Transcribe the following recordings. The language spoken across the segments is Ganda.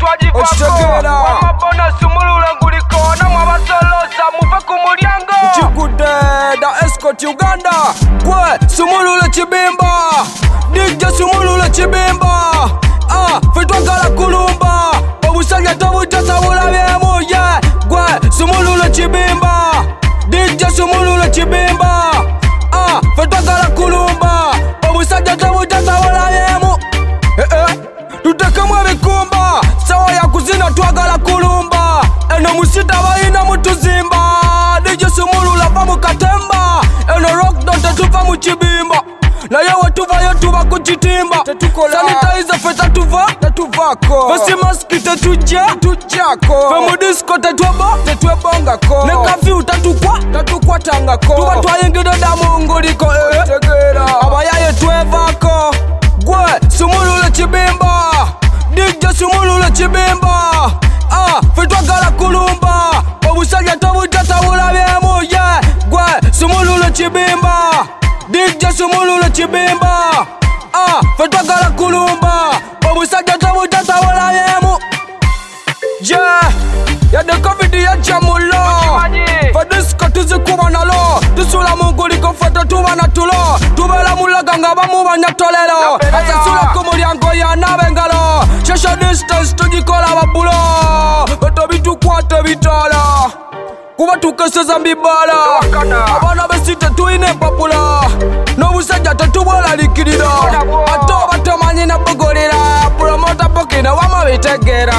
Ochitegera Wamabona sumulula ngulikona mwabasolosa muve ku mulyango Chikude da escort Uganda Gwe sumulula chibimba DJ sumulula chibimba Fitwagala kulumba Obusanya tobutata bulabyemu yeah Gwe sumulula chibimba DJ sumulula chibimba Fitwagala kulumba Obusanya tobutata bulabyemu Tutekemu ebikumba sawa ya kuzina twagala kulumba Eno musita balina mutuzimba DJ sumulula va mu katemba Eno rock tetuva mu kibimba naye wetuvayo tuba ku kitimba sanitizer fe tetuvako Face mask tetujjako fe mu disco tetwebongako ne kafyu tatukwatangako tuba twayingidde dda mu nguliko abayaye twevako gwe sumulula kibimba DJ sumulula kibimba fe twagala kulumba obusajja tobutata bulabyemu ye gwe sumulula kibimba DJ sumulula kibimba fe twagala kulumba obusajja tobutata bulabyemu yadde covid yajja mulo fe disco tuzikuba nalo tusula mu nguliko fe tetuba na tulo tubeera mulaga nga bamu banyatolero asasula ku mulyango yanaaba engalo social distance tugikola babulo betobitukwate bitala kuba tukeseza mbibala abaana besite tuyina empapula n'obusajja tetubwelalikirira ate oba tomanyi nabugulira promota pokina wama bitegera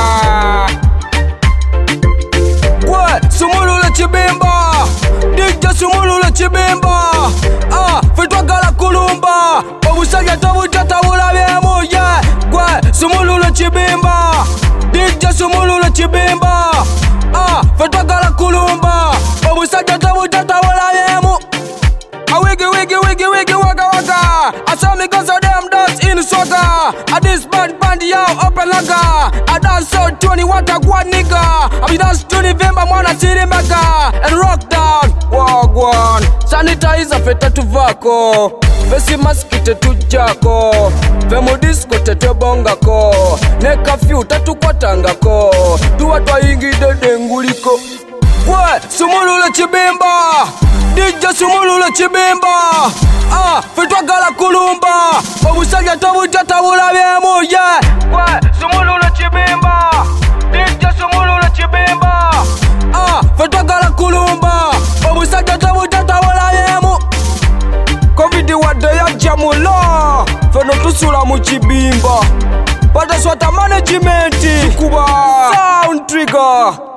gwe sumulula kibimba DJ sumulula kibimba fe twagala kulumba obusajja tobutata bulabyemu ye gwe sumulula kibimba DJ sumulula kibimba fe twagala kulumba obusajja tobutata bulabyemu wiggy waka I saw me go so damn dance in swagger this band yo open laga I dance so 20 what a good nigga I be dance to November mwana siri mega and rock down wagwan sanitizer fe tetuvako Face mask tetujjako fe mu disco tetwebongako ne kafyu tetukwatangako tuba twayingidde dde nguliko gwe sumulula kibimba DJ sumulula kibimba fe twagala kulumba obusajja tobutata bulabyemu ye gwe sumulula kibimba DJ sumulula kibimba fe twagala kulumba obusajja tobutata bulabyemu covid wadde yajja mulo feno tusula mu kibimba pateswata management kuba sound trigger